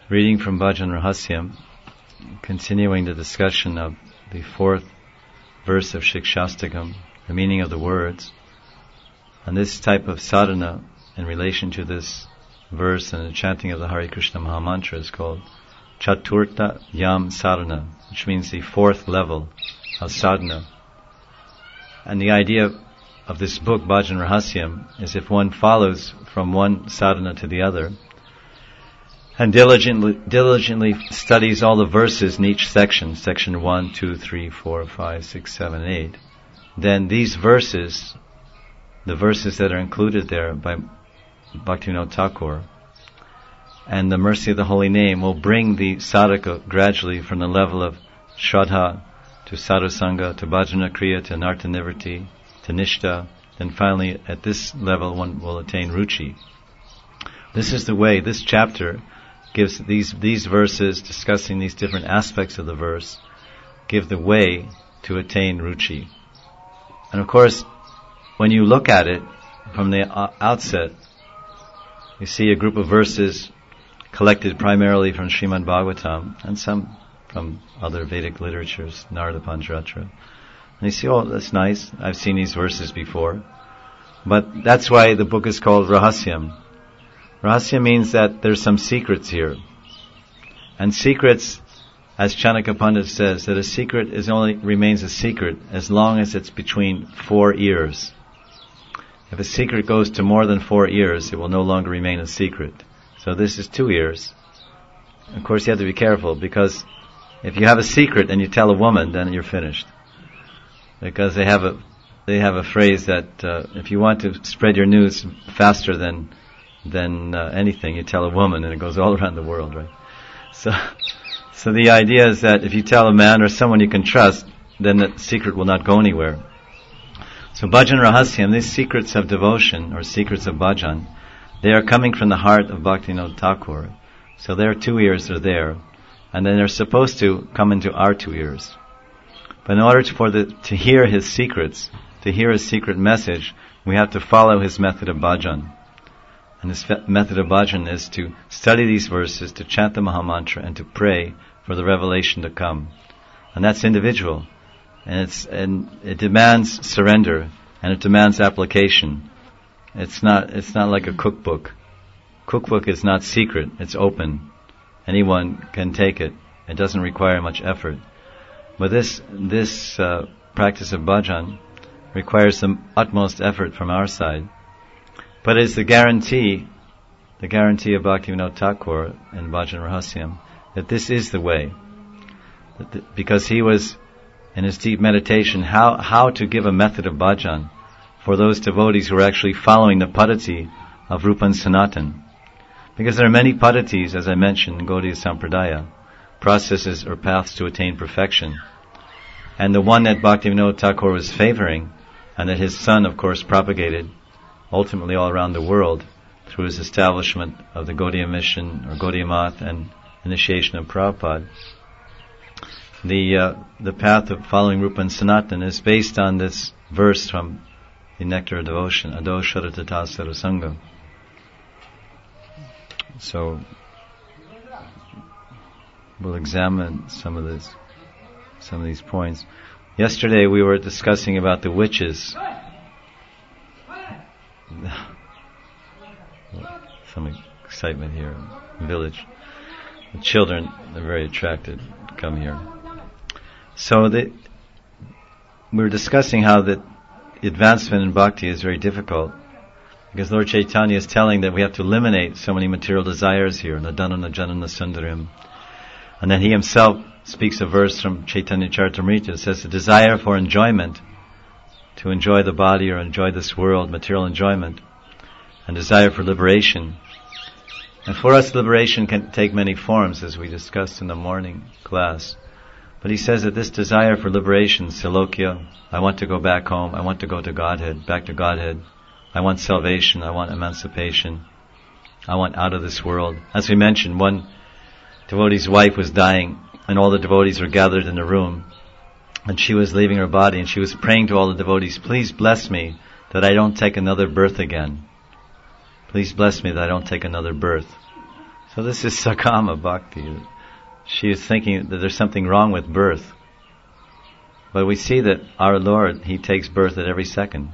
Reading from Bhajan Rahasyam, continuing the discussion of the fourth verse of Shikshastakam, the meaning of the words. And this type of sadhana in relation to this verse and the chanting of the Hare Krishna Mahamantra is called Chaturtha Yam Sadhana, which means the fourth level of sadhana. And the idea of this book, Bhajan Rahasyam, is if one follows from one sadhana to the other and diligently studies all the verses in each section, section 1, 2, 3, 4, 5, 6, 7, 8, then these verses, the verses that are included there by Bhaktivinoda Thakur, and the mercy of the holy name will bring the sadhaka gradually from the level of Shraddha to Sadhusanga, to Bhajana Kriya, to Nartanivriti, to Nishta, then finally at this level one will attain Ruchi. This is the way, this chapter gives these verses, discussing these different aspects of the verse, give the way to attain Ruchi. And of course, when you look at it from the outset, you see a group of verses collected primarily from Srimad Bhagavatam and some from other Vedic literatures, Narada Pancharathra. And you see, oh, that's nice, I've seen these verses before. But that's why the book is called Rahasyam. Rahasya means that there's some secrets here. And secrets, as Chanakya Pandit says, that a secret remains a secret as long as it's between 4 ears. If a secret goes to more than 4 ears, it will no longer remain a secret. So this is 2 ears. Of course, you have to be careful, because if you have a secret and you tell a woman, then you're finished. Because they have a phrase that if you want to spread your news faster than anything, you tell a woman, and it goes all around the world, right? So the idea is that if you tell a man or someone you can trust, then that secret will not go anywhere. So Bhajan Rahasyam, these secrets of devotion, or secrets of bhajan, they are coming from the heart of Bhaktivinoda Thakur. So their 2 ears are there, and then they're supposed to come into our 2 ears. But in order to hear his secrets, to hear his secret message, we have to follow his method of bhajan. And this method of bhajan is to study these verses, to chant the Mahamantra, and to pray for the revelation to come. And that's individual. And it demands surrender, and it demands application. It's not like a cookbook. Cookbook is not secret, it's open. Anyone can take it. It doesn't require much effort. But this practice of bhajan requires the utmost effort from our side. But it's the guarantee of Bhaktivinoda Thakur in Bhajan Rahasyam, that this is the way. Because he was, in his deep meditation, how to give a method of bhajan for those devotees who are actually following the paddhati of Rupa and Sanatan. Because there are many paddhatis, as I mentioned, in Gaudiya Sampradaya, processes or paths to attain perfection. And the one that Bhaktivinoda Thakur was favoring, and that his son, of course, propagated ultimately all around the world through his establishment of the Gaudiya mission, or Gaudiya Math, and initiation of Prabhupada. The path of following Rupa and Sanatan is based on this verse from the Nectar of Devotion, Ado Sharatata Sarasanga. So we'll examine some of these points. Yesterday we were discussing about the witches. Some excitement here in the village. The children are very attracted to come here. So we were discussing how the advancement in bhakti is very difficult, because Lord Chaitanya is telling that we have to eliminate so many material desires here, Nadana Janana Sundarim. And then he himself speaks a verse from Chaitanya Charitamrita that says the desire for enjoyment, to enjoy the body or enjoy this world, material enjoyment, and desire for liberation. And for us, liberation can take many forms, as we discussed in the morning class. But he says that this desire for liberation, Silokya, I want to go back home, I want to go to Godhead, back to Godhead, I want salvation, I want emancipation, I want out of this world. As we mentioned, one devotee's wife was dying, and all the devotees were gathered in a room, and she was leaving her body, and she was praying to all the devotees, please bless me that I don't take another birth again. Please bless me that I don't take another birth. So this is Sakama Bhakti. She is thinking that there's something wrong with birth. But we see that our Lord, He takes birth at every second.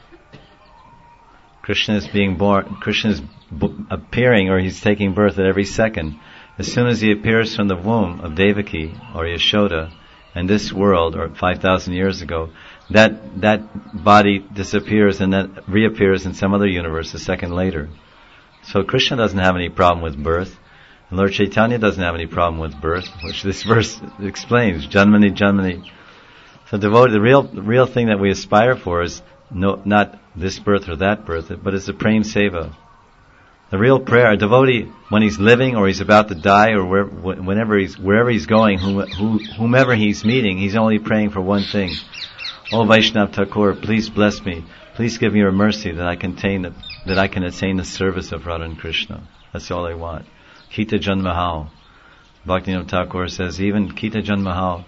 Krishna is being born, Krishna is appearing, or He's taking birth at every second. As soon as He appears from the womb of Devaki or Yashoda in this world, or 5,000 years ago, that body disappears and then reappears in some other universe a second later. So Krishna doesn't have any problem with birth. And Lord Chaitanya doesn't have any problem with birth, which this verse explains. Janmani, Janmani. So devotee, the real thing that we aspire for is not this birth or that birth, but it's the prem seva. The real prayer, a devotee, when he's living or he's about to die or wherever he's going, whomever he's meeting, he's only praying for one thing. Oh Vaishnav Thakur, please bless me. Please give me your mercy that I can attain the service of Radha and Krishna. That's all I want. Kita Janmahau. Bhaktivinoda Thakur says, even Kita Janmahau.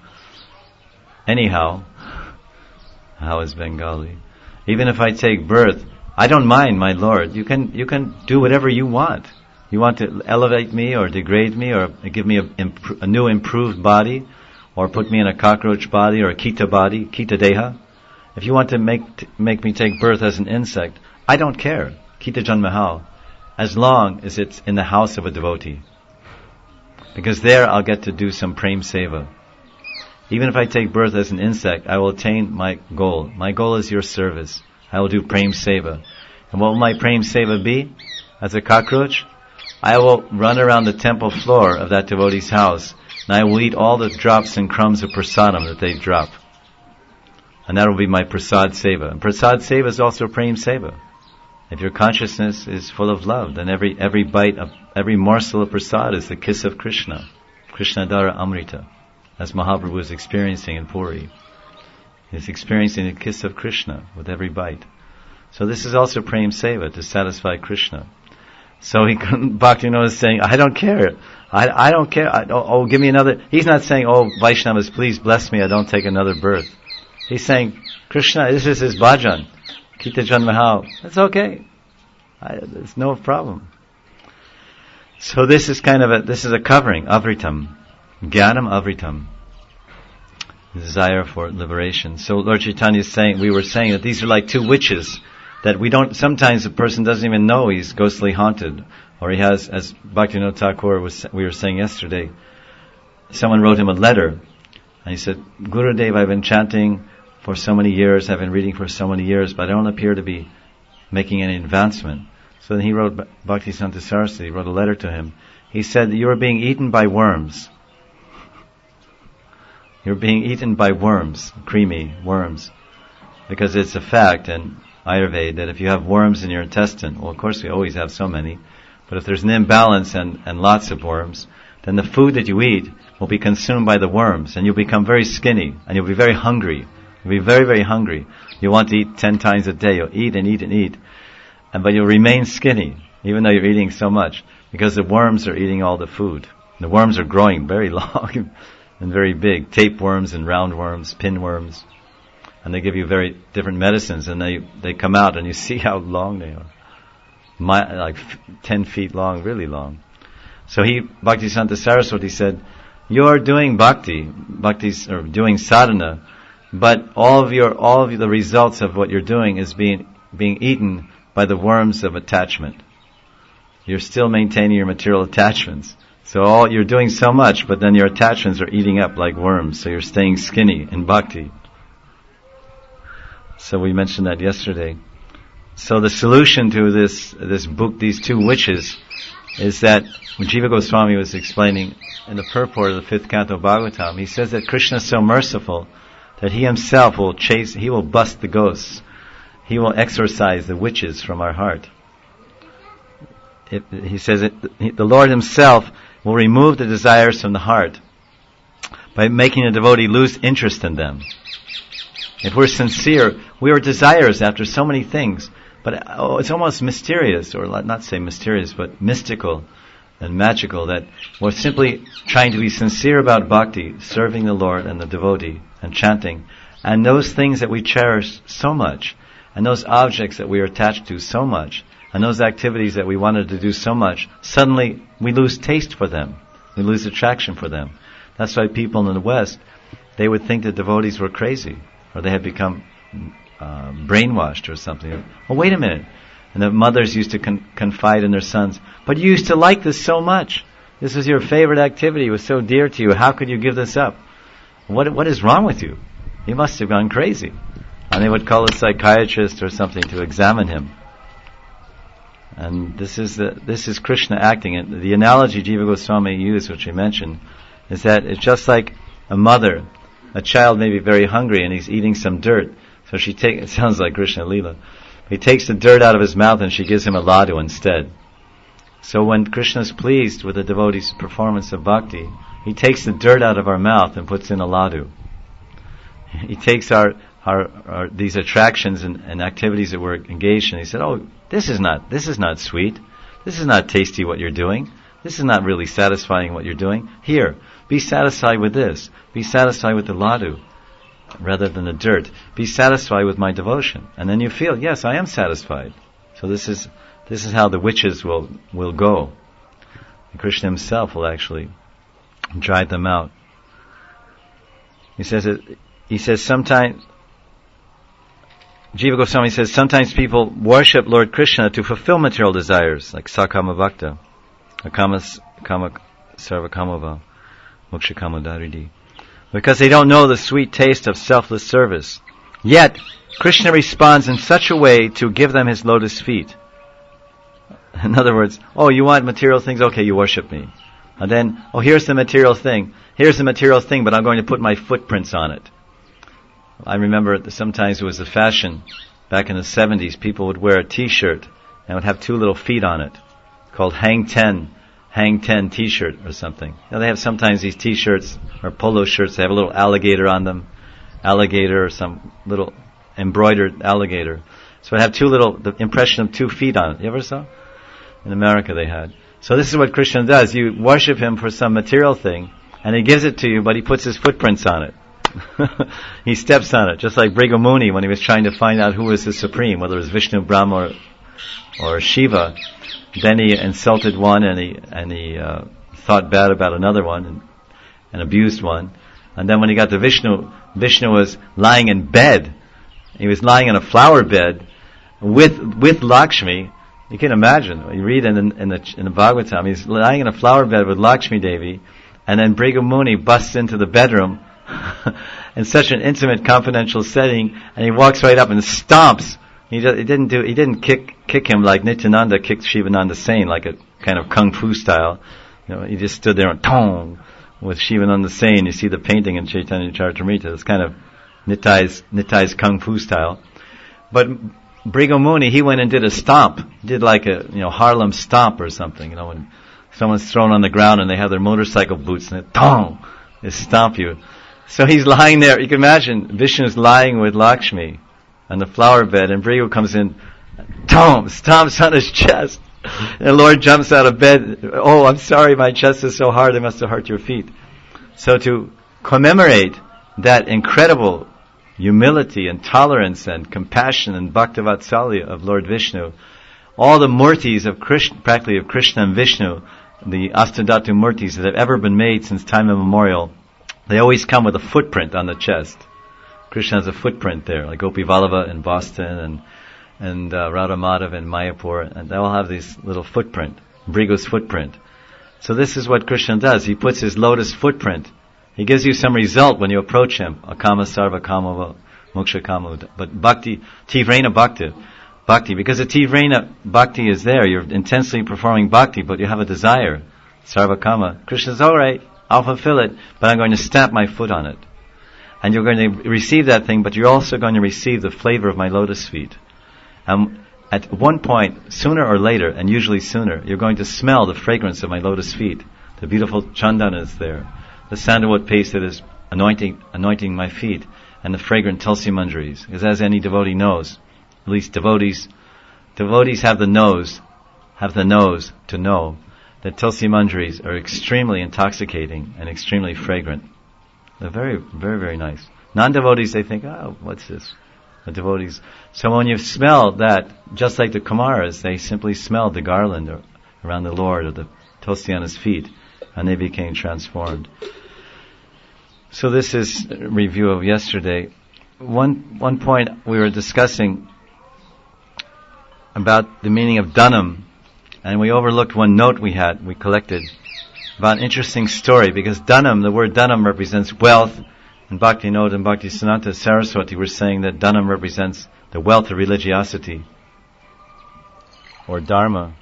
Anyhow, how is Bengali? Even if I take birth, I don't mind, my Lord. You can do whatever you want. You want to elevate me or degrade me or give me a new improved body or put me in a cockroach body or a Kita body, Kita Deha. If you want to make me take birth as an insect, I don't care. Kita Janmahau. As long as it's in the house of a devotee. Because there I'll get to do some prem seva. Even if I take birth as an insect, I will attain my goal. My goal is your service. I will do prem seva. And what will my prem seva be? As a cockroach? I will run around the temple floor of that devotee's house, and I will eat all the drops and crumbs of prasadam that they drop. And that will be my prasad seva. And prasad seva is also prem seva. If your consciousness is full of love, then every bite of every morsel of prasad is the kiss of Krishna. Krishna Dara Amrita. As Mahaprabhu is experiencing in Puri. He's experiencing the kiss of Krishna with every bite. So this is also prem seva, to satisfy Krishna. So Bhaktivinoda is saying, I don't care. I don't care. Give me another. He's not saying, Vaishnavas, please bless me, I don't take another birth. He's saying, Krishna, this is his bhajan. Kita Janmahau. That's okay. There's no problem. So this is this is a covering, avritam. Jnanam avritam. Desire for liberation. So Lord Chaitanya is saying, we were saying that these are like two witches, that sometimes a person doesn't even know he's ghostly haunted, or he has, as Bhaktivinoda Thakur we were saying yesterday, someone wrote him a letter, and he said, Gurudev, I've been chanting for so many years, I've been reading for so many years, but I don't appear to be making any advancement. So then he wrote, Bhaktisiddhanta Saraswati wrote a letter to him. He said, you are being eaten by worms. You're being eaten by worms, creamy worms. Because it's a fact in Ayurveda that if you have worms in your intestine, well, of course we always have so many, but if there's an imbalance and lots of worms, then the food that you eat will be consumed by the worms, and you'll become very skinny, and you'll be very hungry. You'll be very, very hungry. You want to eat 10 times a day. You'll eat and eat and eat. But you'll remain skinny, even though you're eating so much, because the worms are eating all the food. The worms are growing very long and very big. Tapeworms and roundworms, pinworms. And they give you very different medicines, and they come out, and you see how long they are. Like 10 feet long, really long. So Bhaktisiddhanta Saraswati said, you're doing or doing sadhana, but all of the results of what you're doing is being eaten by the worms of attachment. You're still maintaining your material attachments. So you're doing so much, but then your attachments are eating up like worms, so you're staying skinny in bhakti. So we mentioned that yesterday. So the solution to this book, these two witches, is that when Jiva Goswami was explaining in the purport of the 5th canto Bhagavatam, he says that Krishna is so merciful that he himself he will bust the ghosts. He will exorcise the witches from our heart. He says the Lord himself will remove the desires from the heart by making a devotee lose interest in them. If we're sincere, we are desirous after so many things, but it's almost mysterious, or not say mysterious, but mystical and magical, that we're simply trying to be sincere about bhakti, serving the Lord and the devotee, and chanting, and those things that we cherish so much, and those objects that we are attached to so much, And those activities that we wanted to do so much, suddenly we lose taste for them. We lose attraction for them. That's why people in the West, they would think that devotees were crazy, or they had become brainwashed or something. Well, wait a minute. And the mothers used to confide in their sons, but you used to like this so much. This was your favorite activity. It was so dear to you. How could you give this up? What is wrong with you? He must have gone crazy. And they would call a psychiatrist or something to examine him. And this is Krishna acting. And the analogy Jiva Goswami used, which we mentioned, is that it's just like a mother. A child may be very hungry and he's eating some dirt. So it sounds like Krishna Leela. He takes the dirt out of his mouth and she gives him a laddu instead. So when Krishna is pleased with the devotee's performance of bhakti, he takes the dirt out of our mouth and puts in a laddu. He takes our these attractions and activities that we're engaged in. He said, "Oh, this is not sweet. This is not tasty what you're doing. This is not really satisfying what you're doing. Here, be satisfied with this. Be satisfied with the laddu rather than the dirt. Be satisfied with my devotion." And then you feel, yes, I am satisfied. So this is how the witches will go. And Krishna himself will actually drive them out. He says sometimes, Jiva Goswami says, sometimes people worship Lord Krishna to fulfill material desires, like Sakama Bhakta, Kama Sarvakamava, Moksha Kamodaridi, because they don't know the sweet taste of selfless service. Yet, Krishna responds in such a way to give them his lotus feet. In other words, oh, you want material things? Okay, you worship me. And then, oh, here's the material thing. Here's the material thing, but I'm going to put my footprints on it. I remember sometimes it was the fashion, back in the 70s, people would wear a t-shirt and would have two little feet on it, called Hang 10 t-shirt or something. They have sometimes these t-shirts or polo shirts, they have a little alligator on them, alligator or some little embroidered alligator. So it have the impression of 2 feet on it. You ever saw? In America they had. So this is what Krishna does. You worship him for some material thing, and he gives it to you, but he puts his footprints on it. He steps on it, just like Bhrigu Muni when he was trying to find out who was the supreme, whether it was Vishnu, Brahma, or Shiva. Then he insulted one, and he thought bad about another one, and abused one. And then when he got to Vishnu was lying in bed. He was lying in a flower bed with Lakshmi. You can imagine. You read in the Bhagavatam, he's lying in a flower bed with Lakshmi Devi, and then Bhrigu Muni busts into the bedroom in such an intimate, confidential setting, and he walks right up and stomps. He didn't kick him like Nityananda kicked Shivananda Sain, like a kind of kung fu style. He just stood there and tong with Shivananda Sain. You see the painting in Chaitanya Charitamrita. It's kind of Nitai's kung fu style. But Bhrigu Muni, he went and did a stomp. He did like a Harlem stomp or something. When someone's thrown on the ground and they have their motorcycle boots and they stomp you. So he's lying there. You can imagine Vishnu's lying with Lakshmi on the flower bed, and Bhrigu comes in, stomps on his chest. And the Lord jumps out of bed. Oh, I'm sorry, my chest is so hard, I must have hurt your feet. So to commemorate that incredible humility and tolerance and compassion and bhaktavatsalya of Lord Vishnu, all the murtis of Krishna, practically of Krishna and Vishnu, the Astadhatu murtis that have ever been made since time immemorial, they always come with a footprint on the chest. Krishna has a footprint there, like Gopi Vallabha in Boston and Radha Madhav in Mayapur, and they all have this little footprint, Bhrigu's footprint. So this is what Krishna does. He puts his lotus footprint. He gives you some result when you approach him. Akama sarva kamava moksha kama. But bhakti, tivrena bhakti, because the tivrena bhakti is there. You're intensely performing bhakti, but you have a desire. Sarva kama. Krishna's alright, I'll fulfill it, but I'm going to stamp my foot on it. And you're going to receive that thing, but you're also going to receive the flavor of my lotus feet. At one point, sooner or later, and usually sooner, you're going to smell the fragrance of my lotus feet. The beautiful chandana is there. The sandalwood paste that is anointing my feet, and the fragrant tulsi manjaris. Because as any devotee knows, at least devotees have the nose to know that tulsi manjaris are extremely intoxicating and extremely fragrant. They're very, very, very nice. Non-devotees, they think, oh, what's this? the devotees. So when you smell that, just like the Kumaras, they simply smelled the garland around the Lord or the Tosiyana's feet, and they became transformed. So this is a review of yesterday. One point we were discussing about the meaning of Dhanam, and we overlooked one note we collected about an interesting story, because Dhanam, the word Dhanam represents wealth, and Bhaktivinoda and Bhaktisiddhanta Saraswati were saying that Dhanam represents the wealth of religiosity, or Dharma.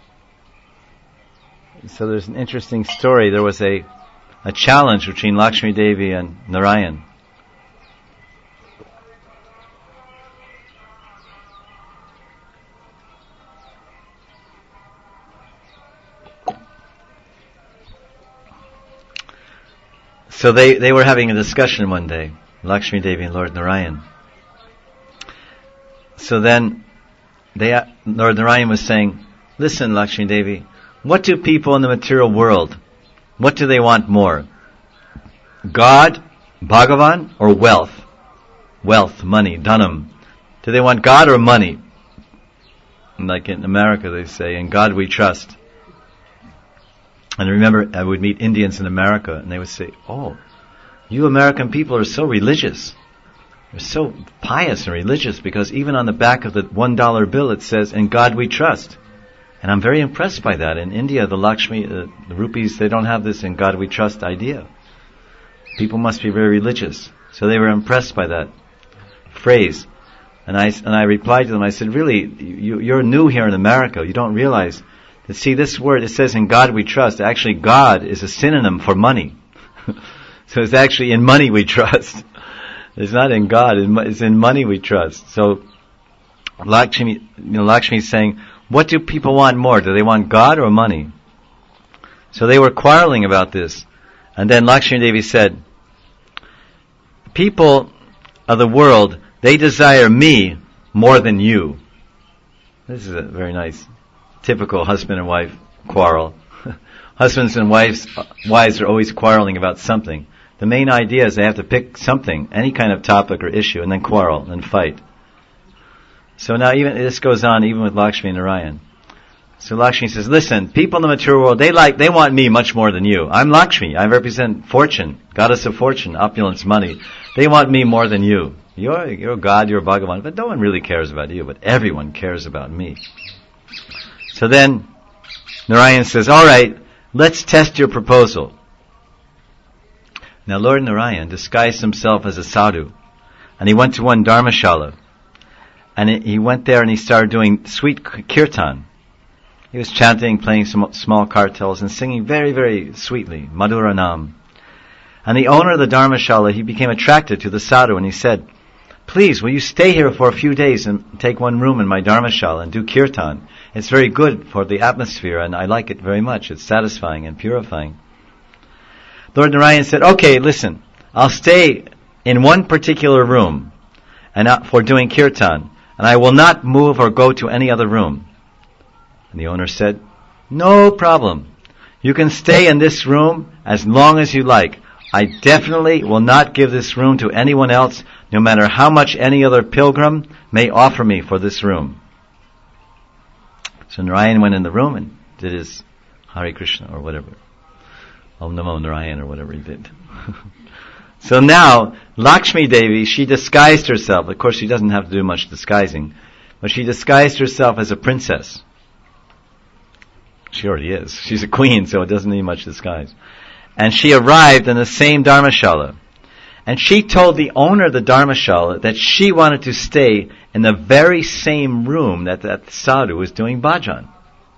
So there's an interesting story. There was a challenge between Lakshmi Devi and Narayan. So they were having a discussion one day, Lakshmi Devi and Lord Narayan. So then Lord Narayan was saying, listen, Lakshmi Devi, what do people in the material world, what do they want more? God, Bhagavan, or wealth? Wealth, money, dhanam. Do they want God or money? Like in America they say, in God we trust. And I remember I would meet Indians in America, and they would say, oh, you American people are so religious. You're so pious and religious, because even on the back of the $1 bill it says, in God we trust. And I'm very impressed by that. In India, the Lakshmi, the rupees, they don't have this in God we trust idea. People must be very religious. So they were impressed by that phrase. And I replied to them, I said, really, you're new here in America. You don't realize that, see, this word, it says in God we trust. Actually, God is a synonym for money. So it's actually in money we trust. It's not in God, it's in money we trust. So Lakshmi is saying, what do people want more? Do they want God or money? So they were quarreling about this. And then Lakshmi Devi said, people of the world, they desire me more than you. This is a very nice, typical husband and wife quarrel. Husbands and wives are always quarreling about something. The main idea is they have to pick something, any kind of topic or issue, and then quarrel and fight. So now even this goes on even with Lakshmi and Narayan. So Lakshmi says, listen, people in the material world, they want me much more than you. I'm Lakshmi. I represent fortune, goddess of fortune, opulence, money. They want me more than you. You're God, you're Bhagavan, but no one really cares about you, but everyone cares about me. So then Narayan says, all right, let's test your proposal. Now Lord Narayan disguised himself as a sadhu, and he went to one dharmashala, and he went there and he started doing sweet kirtan. He was chanting, playing some small kartals, and singing very, very sweetly, Madhura Nam. And the owner of the dharmashala, he became attracted to the sadhu, and he said, please, will you stay here for a few days and take one room in my dharmashala and do kirtan? It's very good for the atmosphere, and I like it very much. It's satisfying and purifying. Lord Narayan said, okay, listen, I'll stay in one particular room and for doing kirtan, and I will not move or go to any other room. And the owner said, no problem. You can stay in this room as long as you like. I definitely will not give this room to anyone else, no matter how much any other pilgrim may offer me for this room. So Narayan went in the room and did his Hare Krishna or whatever. Om Namo Narayan or whatever he did. So now, Lakshmi Devi, she disguised herself. Of course, she doesn't have to do much disguising, but she disguised herself as a princess. She already is. She's a queen, so it doesn't need much disguise. And she arrived in the same dharmashala. And she told the owner of the dharmashala that she wanted to stay in the very same room that sadhu was doing bhajan.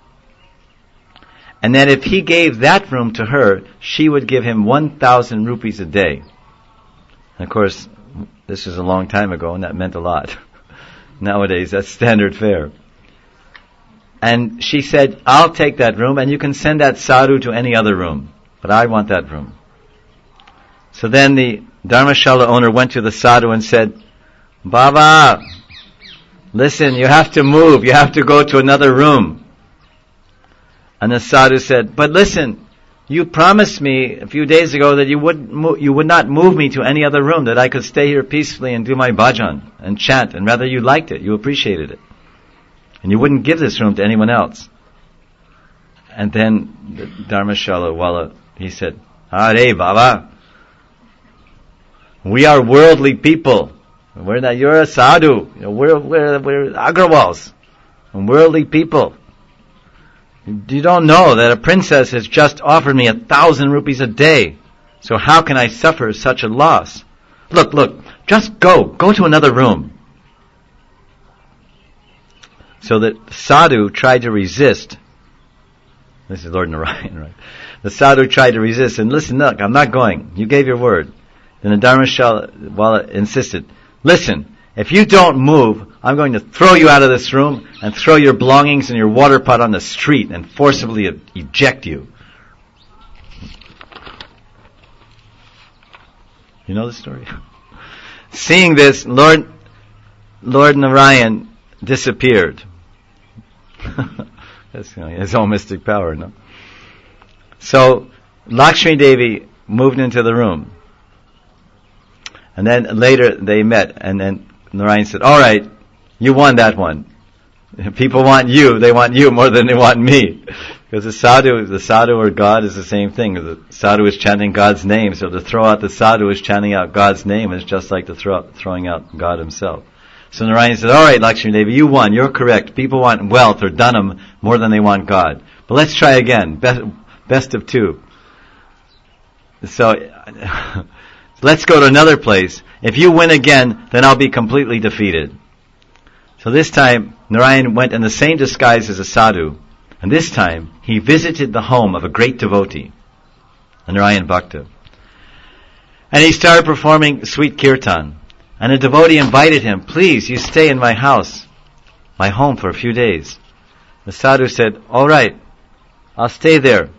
And that if he gave that room to her, she would give him 1,000 rupees a day. And of course, this was a long time ago, and that meant a lot. Nowadays, that's standard fare. And she said, I'll take that room, and you can send that sadhu to any other room. But I want that room. So then the dharmashala owner went to the sadhu and said, Baba, listen, you have to move. You have to go to another room. And the sadhu said, but listen, You promised me a few days ago that you would not move me to any other room, that I could stay here peacefully and do my bhajan and chant, and rather you liked it, you appreciated it. And you wouldn't give this room to anyone else. And then the Dharmashala Wala, he said, Hare Baba, we are worldly people. You're a sadhu. We're Agrawals. And worldly people. You don't know that a princess has just offered me 1,000 rupees a day. So how can I suffer such a loss? Look, just go to another room. So the sadhu tried to resist. This is Lord Narayan, right? The sadhu tried to resist and listen, look, I'm not going. You gave your word. Then the Dharmashala Wala insisted, listen, if you don't move, I'm going to throw you out of this room and throw your belongings and your water pot on the street and forcibly eject you. You know the story? Seeing this, Lord Narayan disappeared. That's his own mystic power, no? So Lakshmi Devi moved into the room. And then later they met, and then Narayan said, all right, you won that one. People want you, they want you more than they want me. Because the sadhu or God is the same thing. The sadhu is chanting God's name, so to throw out the sadhu is chanting out God's name, is just like throwing out God himself. So Narayan said, all right, Lakshmi Devi, you won, you're correct. People want wealth or dhanam more than they want God. But let's try again. Best of two. So, let's go to another place. If you win again, then I'll be completely defeated. So this time, Narayan went in the same disguise as a sadhu. And this time, he visited the home of a great devotee, a Narayan Bhakta. And he started performing sweet kirtan. And a devotee invited him, please, you stay in my house, my home for a few days. The sadhu said, all right, I'll stay there.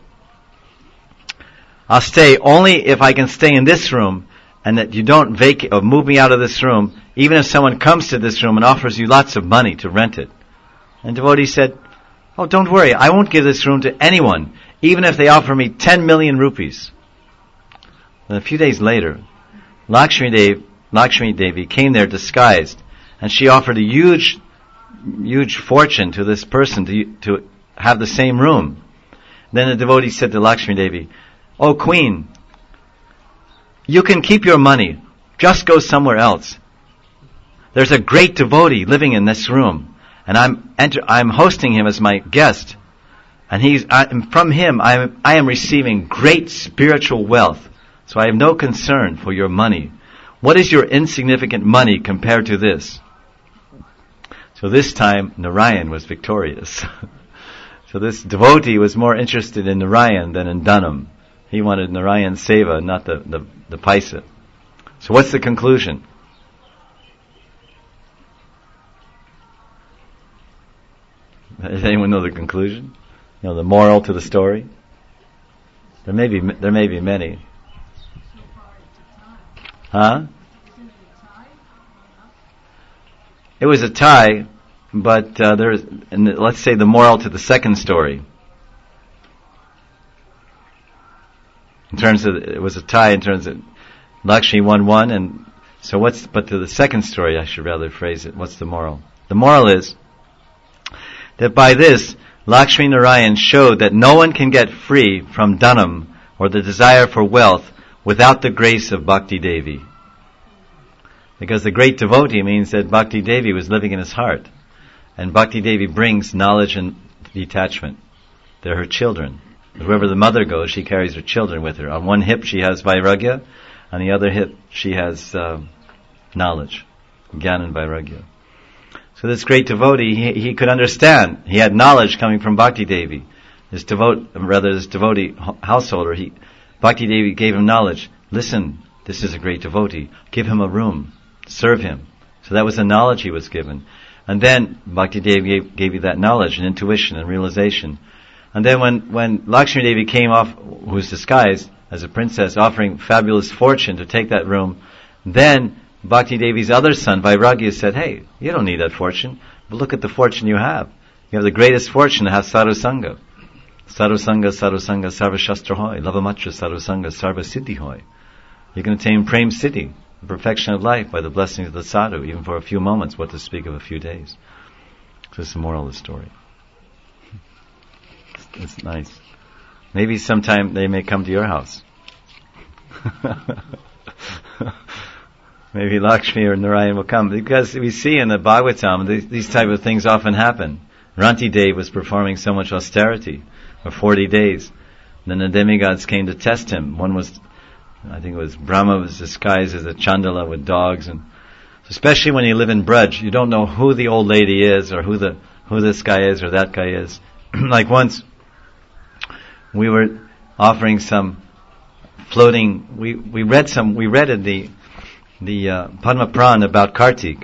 I'll stay only if I can stay in this room, and that you don't vacate or move me out of this room, even if someone comes to this room and offers you lots of money to rent it. And devotee said, oh, don't worry, I won't give this room to anyone, even if they offer me 10 million rupees. And a few days later, Lakshmi Devi came there disguised, and she offered a huge fortune to this person to have the same room. Then the devotee said to Lakshmi Devi, oh queen, you can keep your money, just go somewhere else. There's a great devotee living in this room, and I'm hosting him as my guest, and from him I am receiving great spiritual wealth, so I have no concern for your money. What is your insignificant money compared to this? So this time Narayan was victorious. So this devotee was more interested in Narayan than in dhanam. He wanted Narayan's seva, not the paisa. So what's the conclusion? Does anyone know the conclusion? You know, the moral to the story? There may be many. Huh? It was a tie, but let's say the moral to the second story. In terms of, it was a tie in terms of Lakshmi won one, and so but to the second story I should rather phrase it, what's the moral? The moral is that by this, Lakshmi Narayan showed that no one can get free from dhanam or the desire for wealth without the grace of Bhakti Devi. Because the great devotee means that Bhakti Devi was living in his heart. And Bhakti Devi brings knowledge and detachment. They're her children. Wherever the mother goes, she carries her children with her. On one hip she has vairagya, on the other hip she has knowledge, jnana and vairagya. So this great devotee, he could understand. He had knowledge coming from Bhakti Devi. This devotee householder, Bhakti Devi gave him knowledge. Listen, this is a great devotee. Give him a room. Serve him. So that was the knowledge he was given. And then Bhakti Devi gave you that knowledge and intuition and realization. And then when Lakshmi Devi came off, who was disguised as a princess, offering fabulous fortune to take that room, then Bhakti Devi's other son, Vairagya, said, hey, you don't need that fortune, but look at the fortune you have. You have the greatest fortune to have sadhu sangha. Sarvasanga, Sarva Shastra hoy. Lavamatra Sarvasanga, Sarva Siddhi hoy. You can attain Prem Siddhi, the perfection of life, by the blessings of the sadhu, even for a few moments, what to speak of a few days. So this is the moral of the story. It's nice. Maybe sometime they may come to your house. Maybe Lakshmi or Narayan will come, because we see in the Bhagavatam these type of things often happen. Ranti Dev was performing so much austerity for 40 days. Then the demigods came to test him. One was, I think it was Brahma, was disguised as a Chandala with dogs, and especially when you live in Braj, you don't know who the old lady is or who this guy is or that guy is. Like once we were offering some floating. We read in the Padma Puran about Kartik,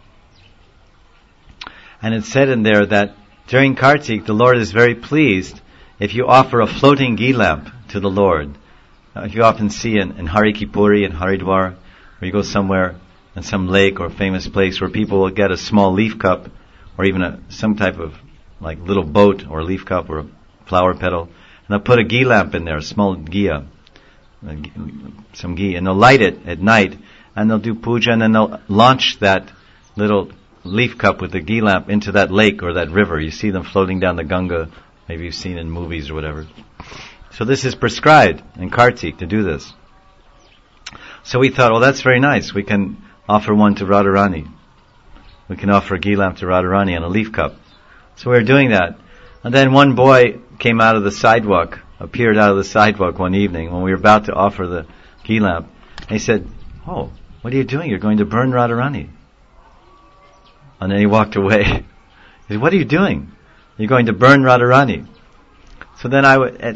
and it said in there that during Kartik the Lord is very pleased if you offer a floating ghee lamp to the Lord. If you often see in Harikipuri and Haridwar, where you go somewhere in some lake or famous place where people will get a small leaf cup or even some type of like little boat or leaf cup or a flower petal, and they'll put a ghee lamp in there, a small ghiya, some ghee, and they'll light it at night, and they'll do puja, and then they'll launch that little leaf cup with the ghee lamp into that lake or that river. You see them floating down the Ganga, maybe you've seen in movies or whatever. So this is prescribed in Kartik to do this. So we thought, well, that's very nice. We can offer one to Radharani. We can offer a ghee lamp to Radharani and a leaf cup. So we were doing that. And then one boy came out of the sidewalk, appeared out of the sidewalk one evening when we were about to offer the ghee lamp. And he said, "Oh, what are you doing? You're going to burn Radharani." And then he walked away. He said, "What are you doing? You're going to burn Radharani." So then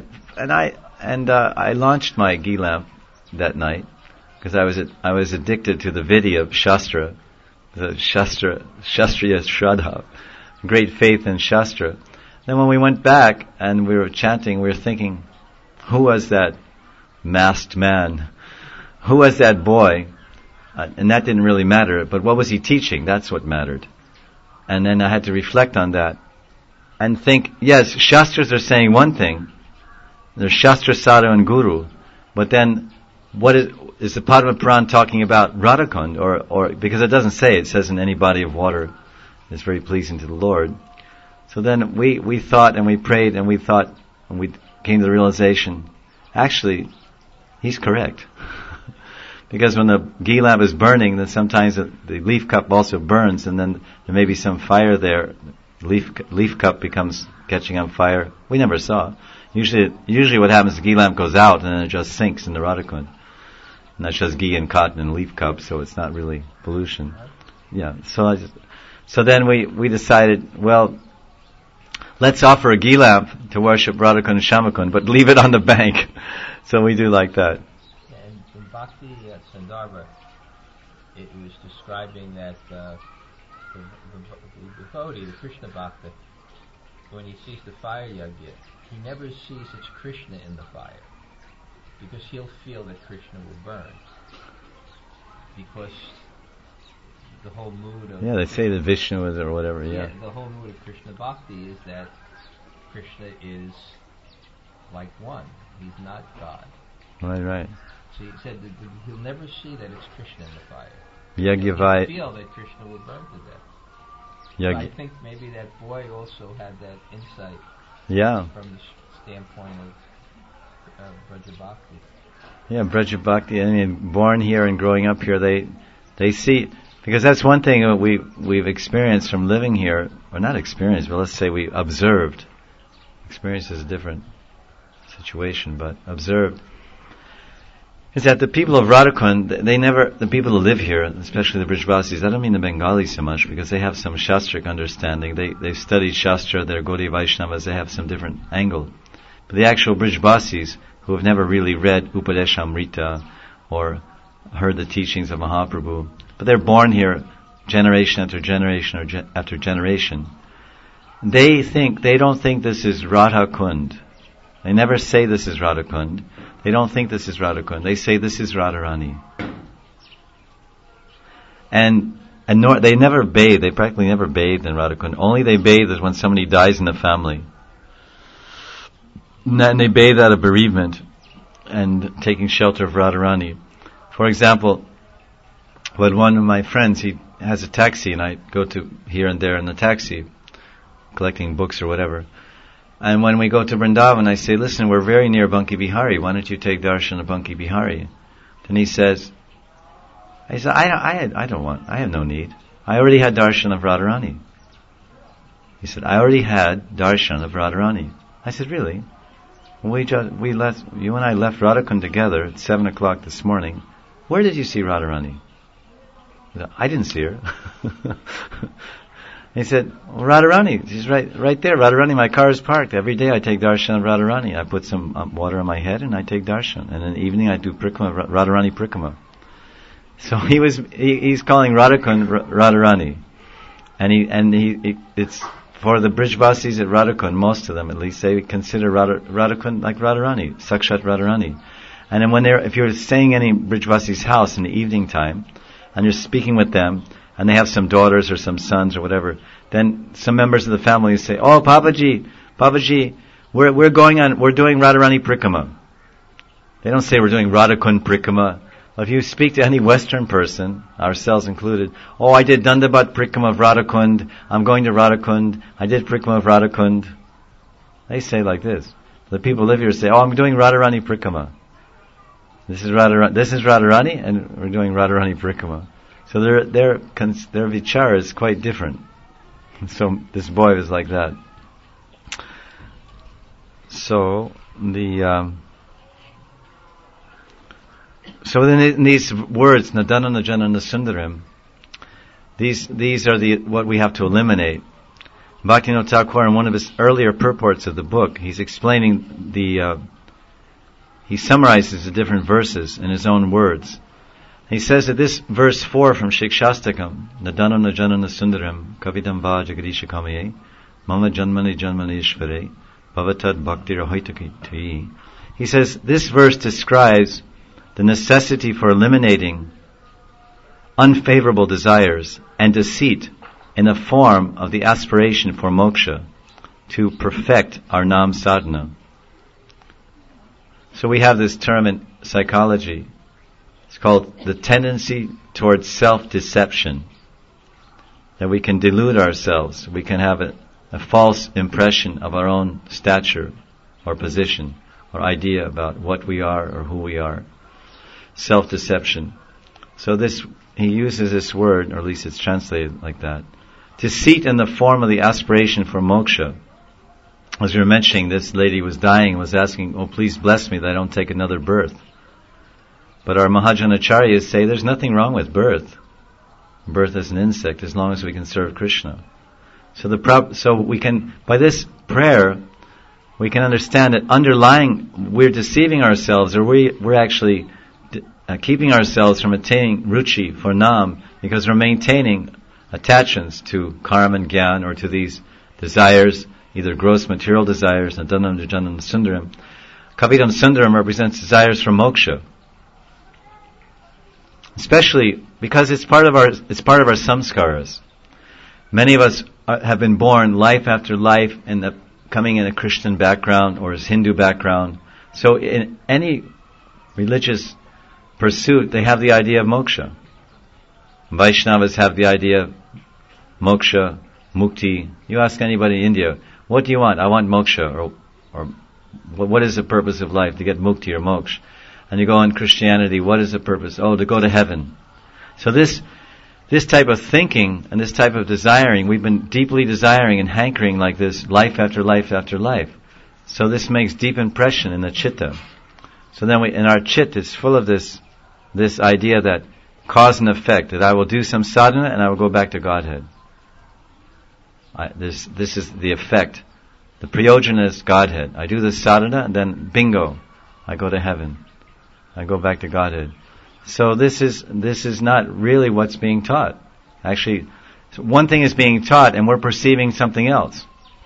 I launched my ghee lamp that night because I was addicted to the vidya of Shastra, the Shastriya Shraddha, great faith in Shastra. Then when we went back and we were chanting, we were thinking, who was that masked man? Who was that boy? And that didn't really matter, but what was he teaching? That's what mattered. And then I had to reflect on that and think, yes, Shastras are saying one thing. There's Shastra, Sadhu, and Guru. But then, what is the Padma Puran talking about Radhakund? Or because it doesn't say, it says in any body of water is very pleasing to the Lord. So then we thought and we prayed and we thought and we came to the realization, actually, he's correct. Because when the ghee lamp is burning, then sometimes the leaf cup also burns, and then there may be some fire there. The leaf cup becomes catching on fire. We never saw. Usually what happens, the ghee lamp goes out and then it just sinks in the Radhakund. And that's just ghee and cotton and leaf cup, so it's not really pollution. Yeah. So then we decided, well, let's offer a ghee lamp to worship Radhakund and Shamakund, but leave it on the bank. So we do like that. In Bhakti Sandarbha, it was describing that the devotee, the Krishna Bhakta, when he sees the fire yagya, he never sees it's Krishna in the fire, because he'll feel that Krishna will burn. Because the whole mood of... Yeah, they say that Vishnu is or whatever, yeah. The whole mood of Krishna Bhakti is that Krishna is like one. He's not God. Right. So he said that he'll never see that it's Krishna in the fire. Yagyavai. He'll feel that Krishna will burn to death. I think maybe that boy also had that insight. Yeah. From the standpoint of Braja Bhakti. Yeah, Braja Bhakti. I mean, born here and growing up here, they see, because that's one thing that we've experienced from living here, or not experienced, but let's say we observed. Experience is a different situation, but observed. Is that the people of Radhakund, the people who live here, especially the Brijvasis, I don't mean the Bengalis so much, because they have some Shastric understanding. They've studied Shastra, they're Gaudiya Vaishnavas, they have some different angle. But the actual Brijvasis, who have never really read Upadeshamrita or heard the teachings of Mahaprabhu, but they're born here generation after generation after generation, they don't think this is Radhakund. They never say this is Radhakund. They don't think this is Radhakund. They say this is Radharani. And they never bathe. They practically never bathed in Radhakund. Only they bathe is when somebody dies in the family. and they bathe out of bereavement and taking shelter of Radharani. For example, when one of my friends, he has a taxi, and I go to here and there in the taxi, collecting books or whatever. And when we go to Vrindavan, I say, listen, we're very near Banki Bihari. Why don't you take darshan of Banki Bihari? Then he says, I have no need. I already had darshan of Radharani. He said, I already had darshan of Radharani. I said, really? You and I left Radhakund together at 7 o'clock this morning. Where did you see Radharani? I didn't see her. He said, well, Radharani, she's right there. Radharani, my car is parked. Every day I take darshan of Radharani. I put some water on my head and I take darshan. And in the evening I do Radharani Prikrama. So he's calling Radhakund Radharani. And it's for the Brijvasis at Radhakund, most of them at least, they consider Radhakund like Radharani, Sakshat Radharani. And then if you're staying in any Brijvasi's house in the evening time, and you're speaking with them, and they have some daughters or some sons or whatever, then some members of the family say, oh, Papaji, we're doing Radharani Prikrama. They don't say we're doing Radhakund Prikrama. Well, if you speak to any Western person, ourselves included, oh, I did Dandabat Prikrama of Radhakund, I'm going to Radhakund, I did Prikrama of Radhakund. They say like this. The people who live here say, oh, I'm doing Radharani Prikrama. This is Radharani, and we're doing Radharani Prikrama. So their vichara is quite different. So this boy was like that. So in these words, Nadana Najana Nasundaram, these are what we have to eliminate. Bhaktivinoda Thakur, in one of his earlier purports of the book, he's explaining he summarizes the different verses in his own words. He says that this verse 4 from Shikshastakam, Nadanam Najanam Nasundaram, Kavidam Va Jagarisha Kamaye, Mama Janmani Janmani Ishvare, Bhavatad Bhakti Rahoitaki. He says this verse describes the necessity for eliminating unfavorable desires and deceit in the form of the aspiration for moksha to perfect our nam sadhana. So we have this term in psychology. It's called the tendency towards self-deception. That we can delude ourselves. We can have a false impression of our own stature or position or idea about what we are or who we are. Self-deception. So he uses this word, or at least it's translated like that. Deceit in the form of the aspiration for moksha. As we were mentioning, this lady was dying and was asking, oh, please bless me that I don't take another birth. But our Mahajanacharyas say there's nothing wrong with birth. Birth as an insect, as long as we can serve Krishna. So we can, by this prayer, we can understand that underlying, we're deceiving ourselves, or we're actually keeping ourselves from attaining ruchi for nam, because we're maintaining attachments to karma and gyan, or to these desires, either gross material desires, nadanam, jajanam, sundaram. Kavidam sundaram represents desires for moksha. Especially because it's part of our samskaras. Many of us have been born life after life coming in a Christian background or as Hindu background. So in any religious pursuit, they have the idea of moksha. Vaishnavas have the idea of moksha, mukti. You ask anybody in India, what do you want? I want moksha, or what is the purpose of life? To get mukti or moksha. And you go in Christianity, what is the purpose? Oh, to go to heaven. So this type of thinking and this type of desiring, we've been deeply desiring and hankering like this life after life after life. So this makes deep impression in the chitta. So then in our chitta is full of this idea that cause and effect, that I will do some sadhana and I will go back to Godhead. This is the effect. The prayojana is Godhead. I do the sadhana and then bingo, I go to heaven. I go back to Godhead. So this is not really what's being taught. Actually, one thing is being taught and we're perceiving something else.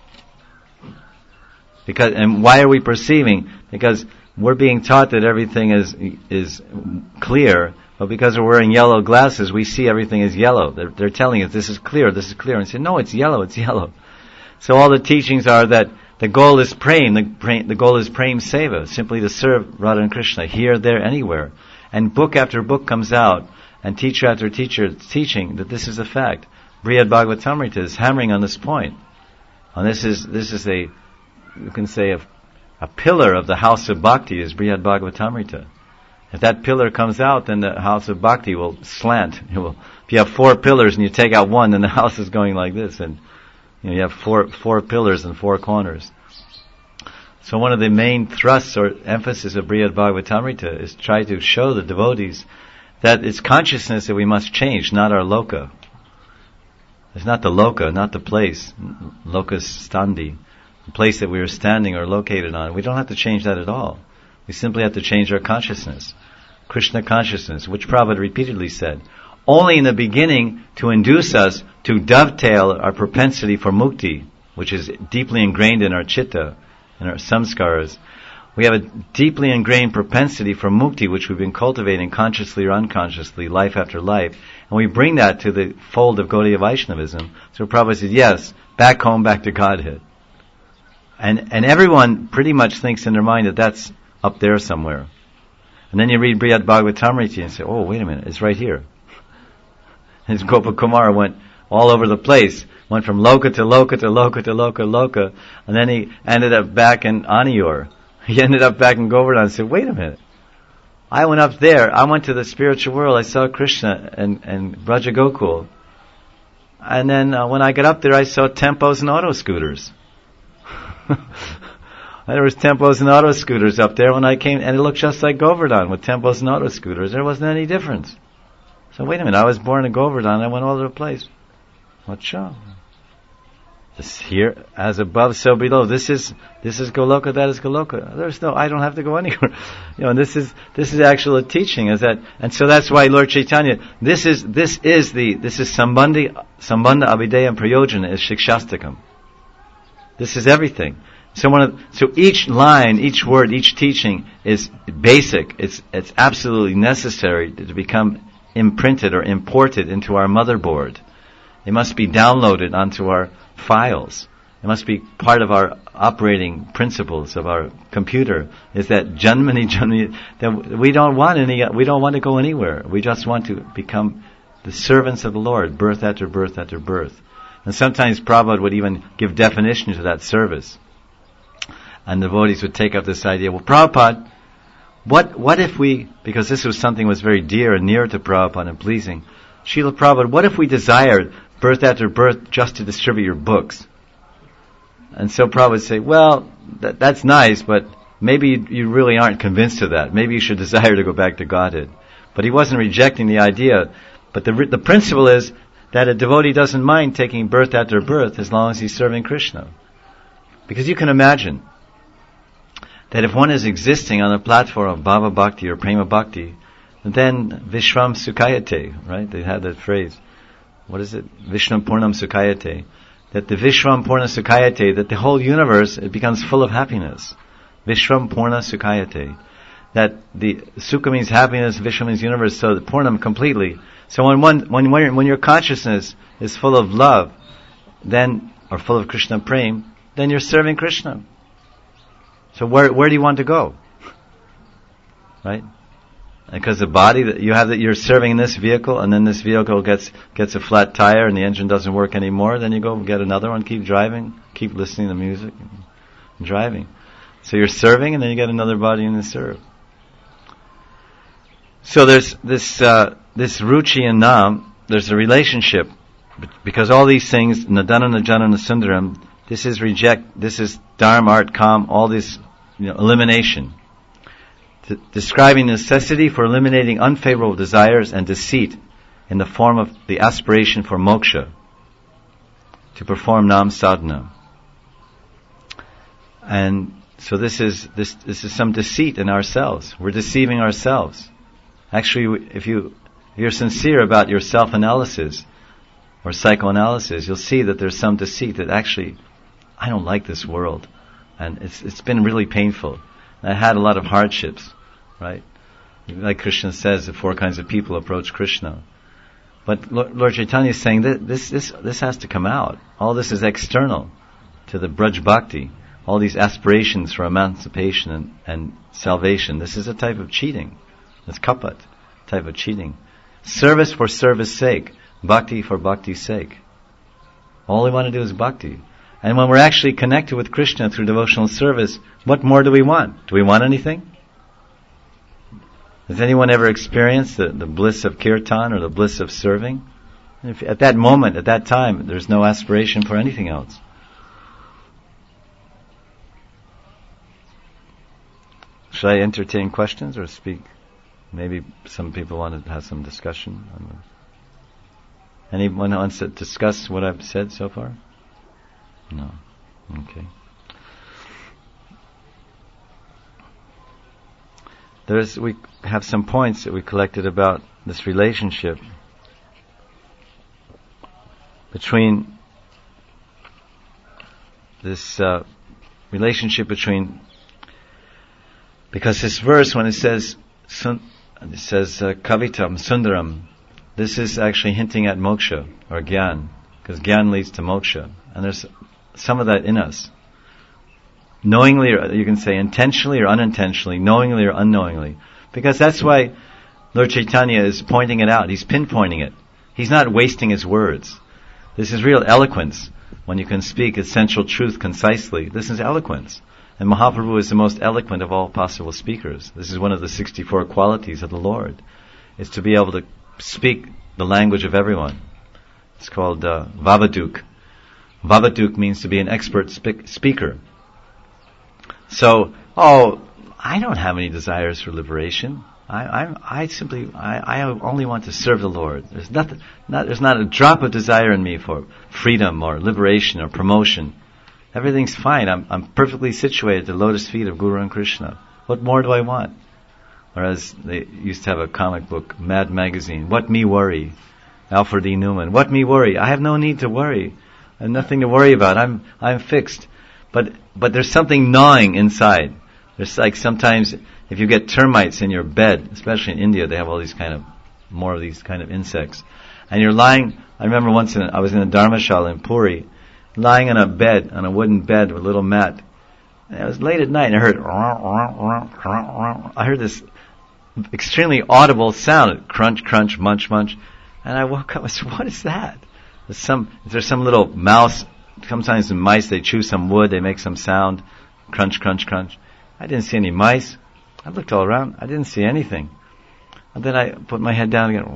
And why are we perceiving? Because we're being taught that everything is clear, but because we're wearing yellow glasses, we see everything as yellow. They're telling us this is clear. And say, no, it's yellow. So all the teachings are that The goal is prem. The goal is prem seva, simply to serve Radha and Krishna here, there, anywhere. And book after book comes out, and teacher after teacher is teaching that this is a fact. Brihad Bhagavatamrita is hammering on this point. And this is a, you can say, a pillar of the house of bhakti is Brihad Bhagavatamrita. If that pillar comes out, then the house of bhakti will slant. If you have 4 pillars and you take out one, then the house is going like this, and you have four pillars and 4 corners. So one of the main thrusts or emphasis of Brihad Bhagavatamrita is try to show the devotees that it's consciousness that we must change, not our loka. It's not the loka, not the place, locus standi, the place that we are standing or located on. We don't have to change that at all. We simply have to change our consciousness. Krishna consciousness, which Prabhupada repeatedly said, only in the beginning to induce us to dovetail our propensity for mukti, which is deeply ingrained in our chitta, in our samskaras. We have a deeply ingrained propensity for mukti, which we've been cultivating consciously or unconsciously, life after life, and we bring that to the fold of Gaudiya Vaishnavism. So Prabhupada says, yes, back home, back to Godhead. And everyone pretty much thinks in their mind that that's up there somewhere. And then you read Brihad Bhagavatamrita and say, oh, wait a minute, it's right here. And Gopakumara went all over the place, went from loka to loka to loka to loka, and then he ended up back in Aniyur. He ended up back in Govardhan and said, wait a minute, I went up there, I went to the spiritual world, I saw Krishna and Braja Gokul. And then when I got up there, I saw tempos and auto scooters. There was tempos and auto scooters up there when I came, and it looked just like Govardhan with tempos and auto scooters. There wasn't any difference. So wait a minute, I was born in Govardhan, I went all over the place. What's wrong? This here, as above, so below. This is Goloka, that is Goloka. There's no, I don't have to go anywhere. And this is actual teaching, is that, and so that's why Lord Chaitanya, this is Sambandha Abhideya and Prayojana is Shikshastakam. This is everything. So each line, each word, each teaching is basic. It's absolutely necessary to become imprinted or imported into our motherboard. It must be downloaded onto our files. It must be part of our operating principles of our computer. Is that Janmani, that we don't want to go anywhere. We just want to become the servants of the Lord, birth after birth after birth. And sometimes Prabhupada would even give definition to that service. And the devotees would take up this idea, well, Prabhupada, what if we, because this was something that was very dear and near to Prabhupada and pleasing, Srila Prabhupada, what if we desired birth after birth just to distribute your books? And so Prabhupada would say, well, that's nice, but maybe you really aren't convinced of that. Maybe you should desire to go back to Godhead. But he wasn't rejecting the idea. But the principle is that a devotee doesn't mind taking birth after birth as long as he's serving Krishna. Because you can imagine that if one is existing on the platform of Bhava Bhakti or Prema Bhakti, then Vishwam Sukhayate, right? They had that phrase. What is it? Vishnam Purnam Sukhayate. That the Vishwam Purna Sukhayate, that the whole universe, it becomes full of happiness. Vishwam Purna Sukhayate. That the Sukha means happiness, Vishwam means universe, so the Purnam completely. So when your consciousness is full of love, then, or full of Krishna Prem, then you're serving Krishna. So where do you want to go? Right? Because the body that you have, that you're serving in this vehicle, and then this vehicle gets a flat tire and the engine doesn't work anymore, then you go get another one, keep driving, keep listening to music and driving. So you're serving and then you get another body and you serve. So there's this Ruchi and Nam, there's a relationship, because all these things, Nadana, Najana, and Sundaram, this is Dharma, Art, Kam, all this, elimination. Describing necessity for eliminating unfavorable desires and deceit in the form of the aspiration for moksha, to perform Nam Sadhana. And so this is some deceit in ourselves. We're deceiving ourselves. Actually, if you're sincere about your self-analysis or psychoanalysis, you'll see that there's some deceit that actually, I don't like this world, and it's been really painful. And I had a lot of hardships, right? Like Krishna says, the 4 kinds of people approach Krishna. But Lord Chaitanya is saying that this has to come out. All this is external to the Braj Bhakti. all these aspirations for emancipation and salvation. This is a type of cheating. It's kapat, type of cheating. Service for service sake. Bhakti for bhakti's sake. All we want to do is bhakti. And when we're actually connected with Krishna through devotional service, what more do we want? Do we want anything? Has anyone ever experienced the bliss of kirtan or the bliss of serving? If at that moment, at that time, there's no aspiration for anything else. Should I entertain questions or speak? Maybe some people want to have some discussion. Anyone wants to discuss what I've said so far? No. Okay. We have some points that we collected about this relationship between because this verse, when it says kavitam sundaram, this is actually hinting at moksha or gyan, because gyan leads to moksha, and there's some of that in us. Knowingly, or you can say intentionally or unintentionally, knowingly or unknowingly. Because that's why Lord Chaitanya is pointing it out. He's pinpointing it. He's not wasting his words. This is real eloquence. When you can speak essential truth concisely, this is eloquence. And Mahaprabhu is the most eloquent of all possible speakers. This is one of the 64 qualities of the Lord, is to be able to speak the language of everyone. It's called Vavaduk. Vavaduk means to be an expert speaker. So, I don't have any desires for liberation. I only want to serve the Lord. There's not a drop of desire in me for freedom or liberation or promotion. Everything's fine. I'm perfectly situated at the lotus feet of Guru and Krishna. What more do I want? Whereas they used to have a comic book, Mad Magazine. What me worry? Alfred E. Newman. What me worry? I have no need to worry. I have nothing to worry about. I'm fixed. But there's something gnawing inside. There's like sometimes if you get termites in your bed, especially in India, they have all these more of these kind of insects. And you're lying, I remember once I was in a dharmashala in Puri, lying on a wooden bed with a little mat. And it was late at night and I heard this extremely audible sound, crunch, crunch, munch, munch. And I woke up, I said, what is that? There's some little mouse. Sometimes the mice, they chew some wood, they make some sound, crunch, crunch, crunch. I didn't see any mice. I looked all around, I didn't see anything. And then I put my head down again,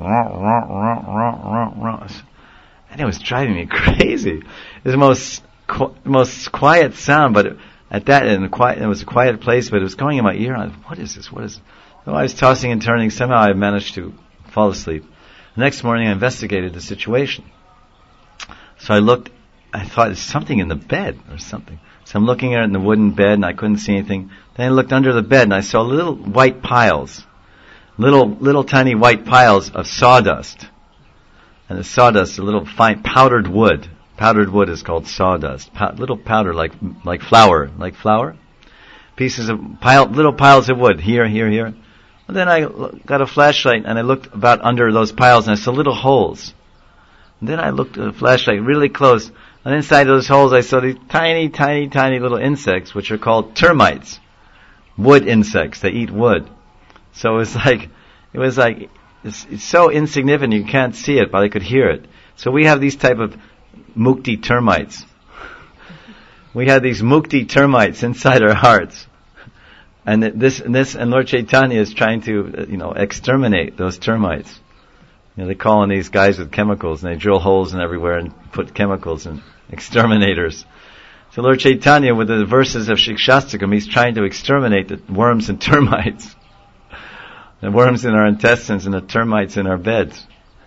and it was driving me crazy. It was the most quiet sound, but it was a quiet place, but it was going in my ear. And I thought, what is this? What is? So I was tossing and turning. Somehow I managed to fall asleep. The next morning I investigated the situation. So I thought there's something in the bed or something. So I'm looking at it in the wooden bed and I couldn't see anything. Then I looked under the bed and I saw little white piles. Little tiny white piles of sawdust. And the sawdust, a little fine powdered wood. Powdered wood is called sawdust. Little powder like flour. Like flour. Pieces of little piles of wood. Here. And then I got a flashlight and I looked about under those piles and I saw little holes. And then I looked at the flashlight really close. And inside those holes I saw these tiny, tiny, tiny little insects which are called termites. Wood insects. They eat wood. So it was like, it's so insignificant you can't see it, but I could hear it. So we have these type of mukti termites. We have these mukti termites inside our hearts. And and Lord Chaitanya is trying to, exterminate those termites. They call on these guys with chemicals and they drill holes in everywhere and put chemicals and exterminators. So Lord Chaitanya, with the verses of Shikshastakam, he's trying to exterminate the worms and termites. The worms in our intestines and the termites in our beds.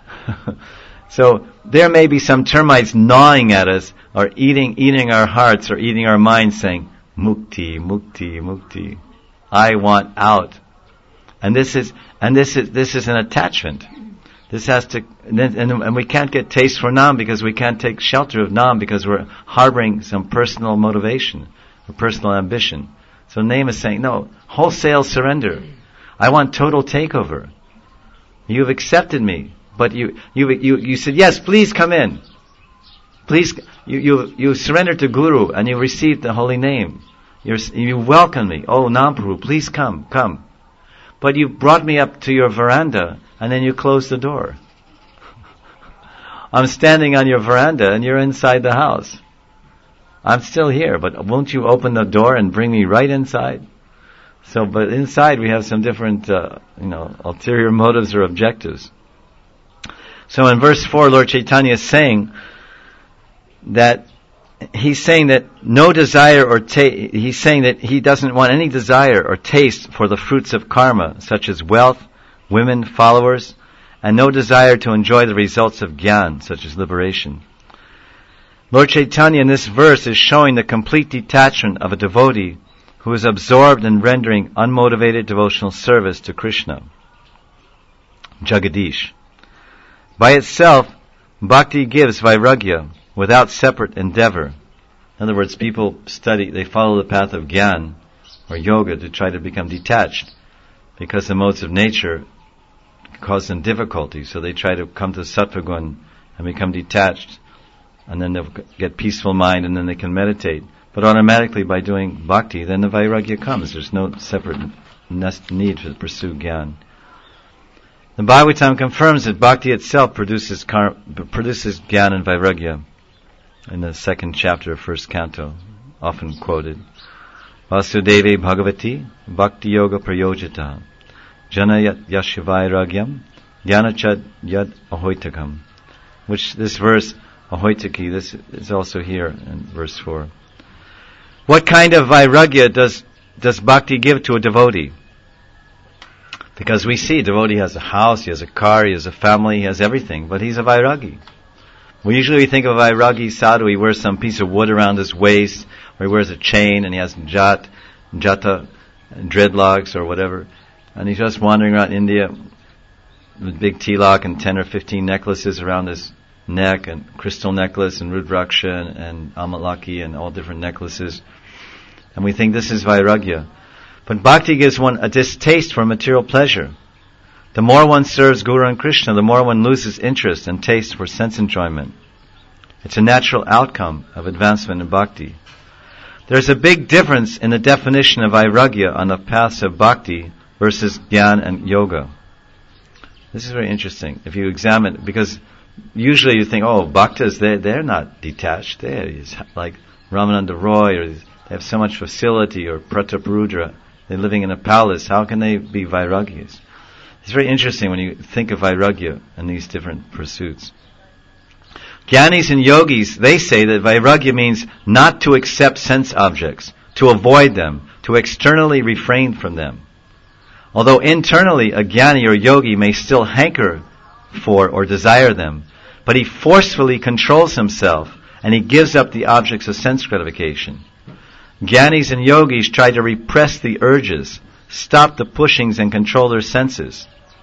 So there may be some termites gnawing at us or eating our hearts or eating our minds saying, mukti, mukti, mukti. I want out. And this is an attachment. This has to, and we can't get taste for Nam because we can't take shelter of Nam because we're harboring some personal motivation or personal ambition. So Name is saying, no, wholesale surrender. I want total takeover. You've accepted me, but you said, yes, please come in. Please, You surrender to Guru and you receive the holy name. You welcome me. Oh, Namprabhu, please come. But you brought me up to your veranda and then you closed the door. I'm standing on your veranda and you're inside the house. I'm still here, but won't you open the door and bring me right inside? So, but inside we have some different, ulterior motives or objectives. So in verse 4, Lord Chaitanya is saying that he's saying that no desire or he's saying that he doesn't want any desire or taste for the fruits of karma, such as wealth, women, followers, and no desire to enjoy the results of gyan, such as liberation. Lord Chaitanya in this verse is showing the complete detachment of a devotee who is absorbed in rendering unmotivated devotional service to Krishna, Jagadish. By itself, bhakti gives vairagya without separate endeavor. In other words, people they follow the path of gyan or yoga to try to become detached because the modes of nature cause them difficulty. So they try to come to sattva-gun and become detached, and then they'll get peaceful mind and then they can meditate. But automatically by doing bhakti, then the vairagya comes. There's no separate need to pursue gyan. The Bhagavatam confirms that bhakti itself produces gyan and vairagya in the second chapter of first canto, often quoted. Vasudeve Bhagavati Bhakti Yoga Prayojita Janayat Yashavairagyam Dhyanachad Yad Ahoitakam. Which this verse, Ahoitaki, this is also here in verse 4. What kind of vairagya does bhakti give to a devotee? Because we see a devotee has a house, he has a car, he has a family, he has everything, but he's a vairagi. We usually think of a vairagi sadhu, he wears some piece of wood around his waist, or he wears a chain, and he has jata, dreadlocks or whatever, and he's just wandering around India with big tilak and 10 or 15 necklaces around his neck, and crystal necklace, and rudraksha, and amalaki, and all different necklaces. And we think this is vairagya. But bhakti gives one a distaste for material pleasure. The more one serves Guru and Krishna, the more one loses interest and taste for sense enjoyment. It's a natural outcome of advancement in bhakti. There's a big difference in the definition of vairagya on the paths of bhakti versus gyan and yoga. This is very interesting. If you examine, because usually you think, bhaktas, they're not detached. They're like Ramananda Roy, or they have so much facility, or Prataparudra. They're living in a palace. How can they be vairagyas? It's very interesting when you think of vairagya and these different pursuits. Jnanis and yogis, they say that vairagya means not to accept sense objects, to avoid them, to externally refrain from them. Although internally a jnani or yogi may still hanker for or desire them, but he forcefully controls himself and he gives up the objects of sense gratification. Jnanis and yogis try to repress the urges, stop the pushings and control their senses.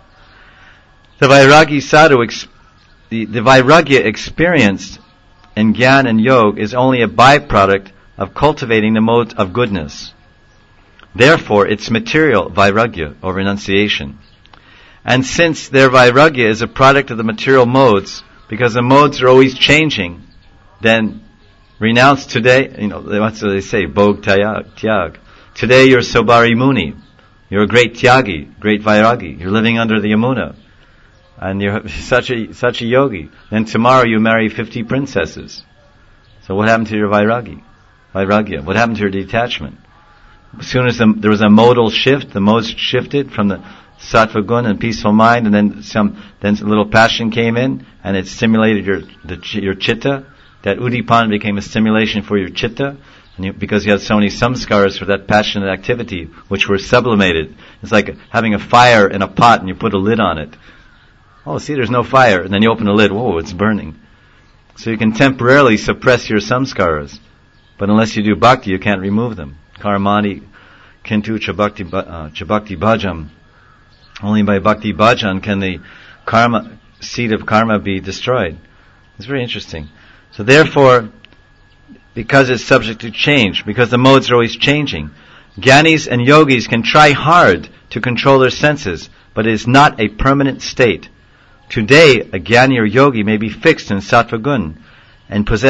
The vairagi sadhu, the vairagya experienced in gyan and yoga is only a byproduct of cultivating the modes of goodness. Therefore, it's material vairagya or renunciation. And since their vairagya is a product of the material modes, because the modes are always changing, then renounce today, that's what they say, Bhog Tyag. Today you're Sobari Muni. You're a great Tyagi, great Vairagi. You're living under the Yamuna. And you're such a yogi. Then tomorrow you marry 50 princesses. So what happened to your Vairagya? What happened to your detachment? As soon as there was a modal shift, the modes shifted from the sattva gun and peaceful mind, and then a little passion came in, and it stimulated your chitta. That udipan became a stimulation for your chitta, and because you had so many samskaras for that passionate activity, which were sublimated. It's like having a fire in a pot and you put a lid on it. Oh, see, there's no fire. And then you open the lid, whoa, it's burning. So you can temporarily suppress your samskaras, but unless you do bhakti, you can't remove them. Karmani kintu chabhakti bhajam. Only by bhakti bhajan can the seed of karma be destroyed. It's very interesting. So therefore, because it's subject to change, because the modes are always changing, jnanis and yogis can try hard to control their senses, but it is not a permanent state. Today, a jnani or yogi may be fixed in sattva gun and possess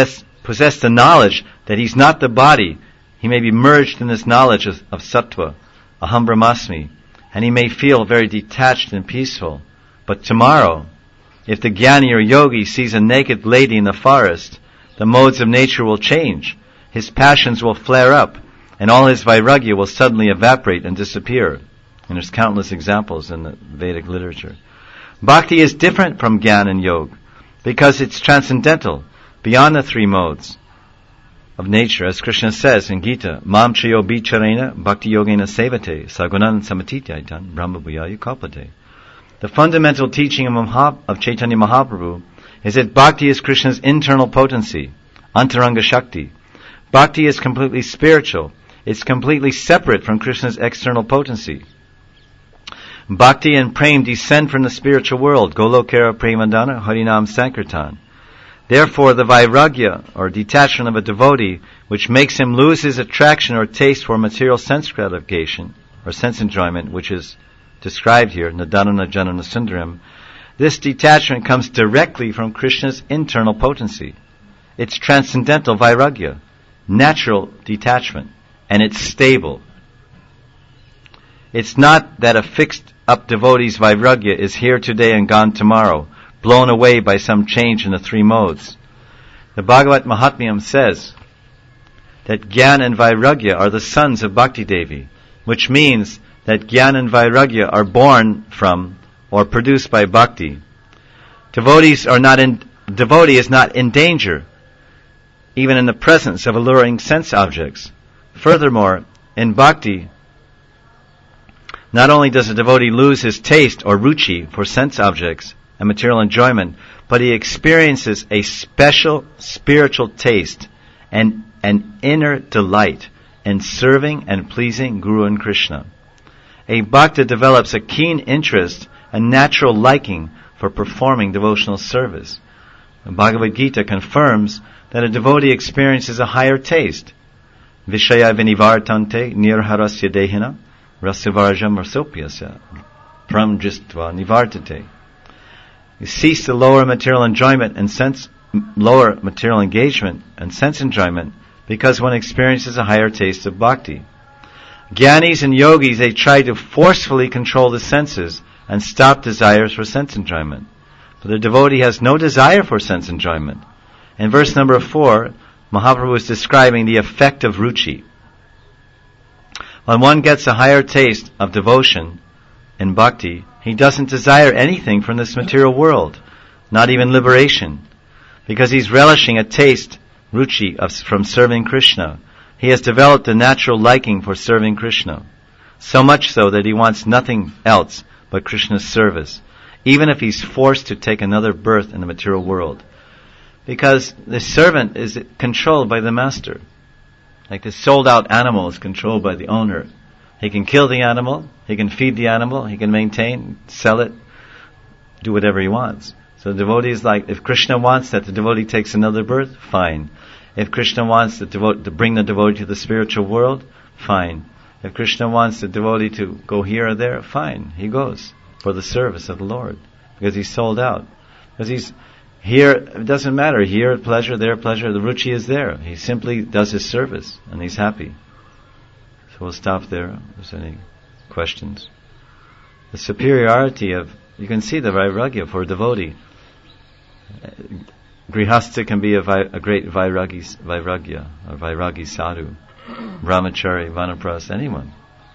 possess the knowledge that he's not the body, he may be merged in this knowledge of sattva, aham brahmasmi, and he may feel very detached and peaceful. But tomorrow, if the jnani or yogi sees a naked lady in the forest, the modes of nature will change, his passions will flare up, and all his vairagya will suddenly evaporate and disappear. And there's countless examples in the Vedic literature. Bhakti is different from Gyan and Yoga because it's transcendental, beyond the three modes of nature. As Krishna says in Gita, Mam chayo bicharena bhakti yogena sevate sagunan samatityaitan brahma bhuyayu kalpate. The fundamental teaching of Chaitanya Mahaprabhu is that bhakti is Krishna's internal potency, antaranga shakti. Bhakti is completely spiritual. It's completely separate from Krishna's external potency. Bhakti and prem descend from the spiritual world, golokera premadana harinam sankirtan. Therefore, the vairagya, or detachment of a devotee, which makes him lose his attraction or taste for material sense gratification, or sense enjoyment, which is described here, nadanana janana sundaram, this detachment comes directly from Krishna's internal potency. It's transcendental vairagya, natural detachment, and it's stable. It's not that a fixed up devotee's vairagya is here today and gone tomorrow, blown away by some change in the three modes. The Bhagavat Mahatmyam says that Gyan and Vairagya are the sons of Bhakti Devi, which means that Gyan and Vairagya are born from or produced by Bhakti. Devotee is not in danger, even in the presence of alluring sense objects. Furthermore, in Bhakti, not only does a devotee lose his taste or ruchi for sense objects and material enjoyment, but he experiences a special spiritual taste and an inner delight in serving and pleasing Guru and Krishna. A bhakta develops a keen interest and natural liking for performing devotional service. The Bhagavad Gita confirms that a devotee experiences a higher taste. Vishaya vinivartante nirharasya dehina rasivarjam rasopyasya pramjistva nivartate. You cease the lower material enjoyment and lower material engagement and sense enjoyment because one experiences a higher taste of bhakti. Jnanis and yogis, they try to forcefully control the senses and stop desires for sense enjoyment. But the devotee has no desire for sense enjoyment. In verse number 4, Mahaprabhu is describing the effect of ruchi. When one gets a higher taste of devotion in bhakti, he doesn't desire anything from this material world, not even liberation, because he's relishing a taste, ruchi, from serving Krishna. He has developed a natural liking for serving Krishna, so much so that he wants nothing else but Krishna's service, even if he's forced to take another birth in the material world. Because the servant is controlled by the master. Like the sold out animal is controlled by the owner. He can kill the animal, he can feed the animal, he can maintain, sell it, do whatever he wants. So the devotee is like, if Krishna wants that the devotee takes another birth, fine. If Krishna wants to bring the devotee to the spiritual world, fine. If Krishna wants the devotee to go here or there, fine. He goes for the service of the Lord. Because he's sold out. Because he's here, it doesn't matter. Here pleasure, there pleasure, the ruchi is there. He simply does his service and he's happy. So we'll stop there if there's any questions. The superiority of, you can see the vairagya for a devotee. Grihastha can be a great vairagya, or vairagi sadhu. Brahmachari, Vanaprastha, anyone.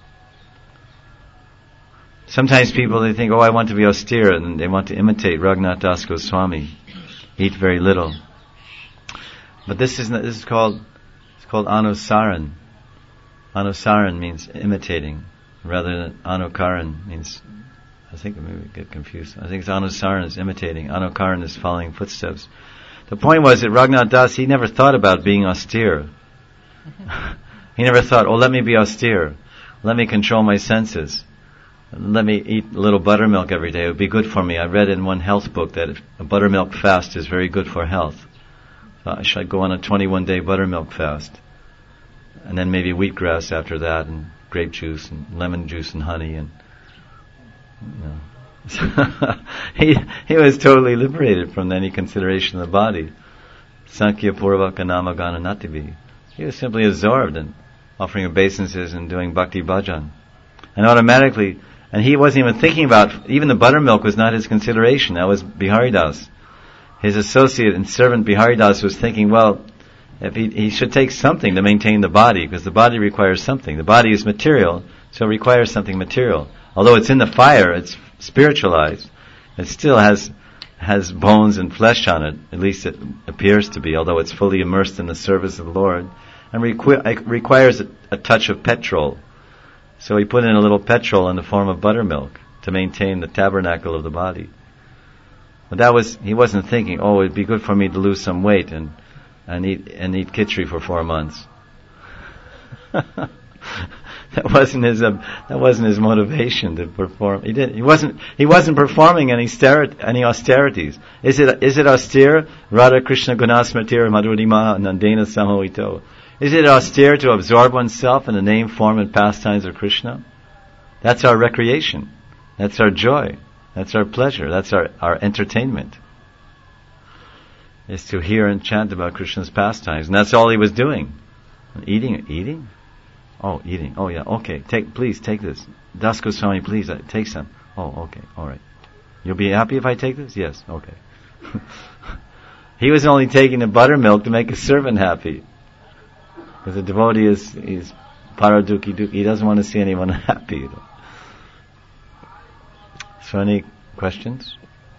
Sometimes people, they think, I want to be austere, and they want to imitate Raghunath Das Goswami. Eat very little. But this is called anusaran. Anusaran means imitating, rather than anukaran means, I think maybe we get confused. I think it's anusaran is imitating, anukaran is following footsteps. The point was that Raghunath Das, he never thought about being austere. He never thought, let me be austere. Let me control my senses. Let me eat a little buttermilk every day. It would be good for me. I read in one health book that a buttermilk fast is very good for health. So I should go on a 21-day buttermilk fast. And then maybe wheatgrass after that, and grape juice, and lemon juice, and honey, and he was totally liberated from any consideration of the body. Sankhya Purvaka Namagana Nativi. He was simply absorbed in offering obeisances and doing bhakti bhajan. And automatically, and he wasn't even thinking about, even the buttermilk was not his consideration. That was Biharidas. His associate and servant Biharidas was thinking, well, if he should take something to maintain the body, because the body requires something. The body is material, so it requires something material. Although it's in the fire, it's spiritualized, it still has bones and flesh on it, at least it appears to be, although it's fully immersed in the service of the Lord, and requires a touch of petrol. So he put in a little petrol in the form of buttermilk to maintain the tabernacle of the body. But he wasn't thinking, oh, it'd be good for me to lose some weight and eat khichdi for 4 months. That wasn't his motivation to perform. He wasn't performing any austerities. Is it austere? Radha Krishna Gunasmatir Madhurima Nandena Samohito. Is it austere to absorb oneself in the name, form, and pastimes of Krishna? That's our recreation. That's our joy. That's our pleasure. That's our entertainment. Is to hear and chant about Krishna's pastimes. And that's all he was doing. Eating? Oh, eating. Oh, yeah. Okay. Please take this. Das Goswami, please take some. Oh, okay. All right. You'll be happy if I take this? Yes. Okay. He was only taking the buttermilk to make his servant happy. Because the devotee is paradukhi dukhi. He doesn't want to see anyone happy. So any questions?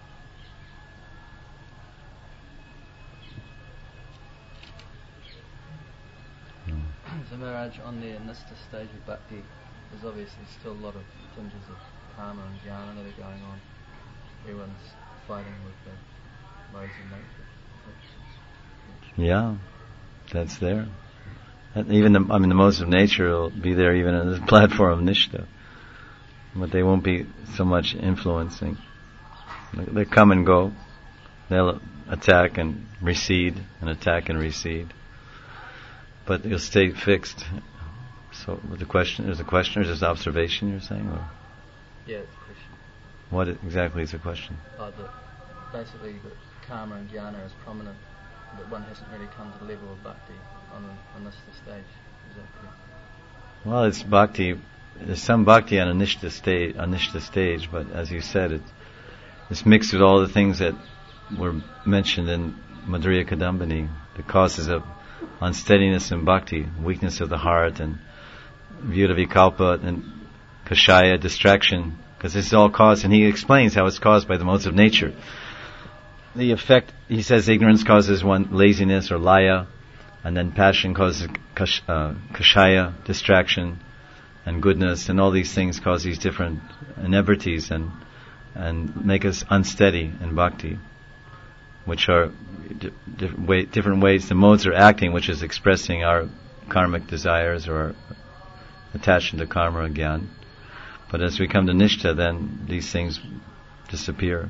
So Maharaj, on the Nishta stage of bhakti, there's obviously still a lot of tinges of karma and jnana that are going on. Everyone's fighting with the modes of nature. Yeah, that's there. Even the modes of nature will be there even on the platform of Nishta. But they won't be so much influencing. They come and go. They'll attack and recede, and attack and recede. But you'll stay fixed. So there's a question, or is this observation you're saying? Or? Yeah, it's a question. What exactly is the question? Basically that karma and jnana is prominent, but one hasn't really come to the level of bhakti on this stage. Is that correct? Well, it's bhakti. There's some bhakti on a nishta stage, but as you said, it's mixed with all the things that were mentioned in Madhurya Kadambini, the causes of unsteadiness in bhakti, weakness of the heart, and vyuta vikalpa, and kashaya, distraction, because this is all caused, and he explains how it's caused by the modes of nature. The effect, he says, ignorance causes one laziness or laya, and then passion causes kashaya, distraction, and goodness, and all these things cause these different inebrities and make us unsteady in bhakti, which are different ways the modes are acting, which is expressing our karmic desires or our attachment to karma again. But as we come to nishta, then these things disappear.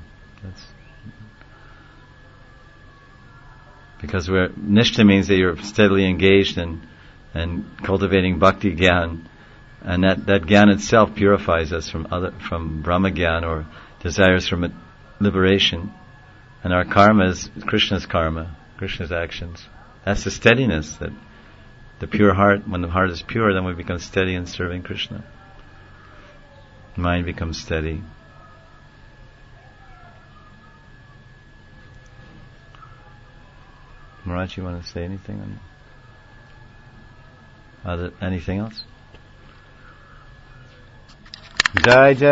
Because nishta means that you're steadily engaged in cultivating bhakti gyan, and that gyan itself purifies us from Brahma gyan or desires for liberation. And our karma is Krishna's karma, Krishna's actions. That's the steadiness, that the pure heart, when the heart is pure, then we become steady in serving Krishna. Mind becomes steady. Maharaj, you want to say anything on anything else? Jai Jai.